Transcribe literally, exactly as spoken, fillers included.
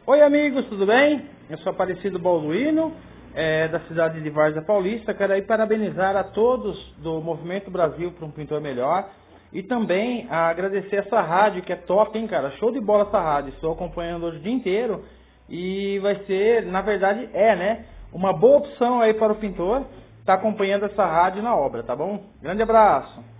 Oi amigos, tudo bem? Eu sou Aparecido Balduino, é, da cidade de Várzea Paulista. Quero aí parabenizar a todos do Movimento Brasil para um Pintor Melhor e também agradecer essa rádio que é top, hein, cara? Show de bola essa rádio, estou acompanhando hoje o dia inteiro e vai ser, na verdade é, né? Uma boa opção aí para o pintor estar acompanhando essa rádio na obra, tá bom? Grande abraço!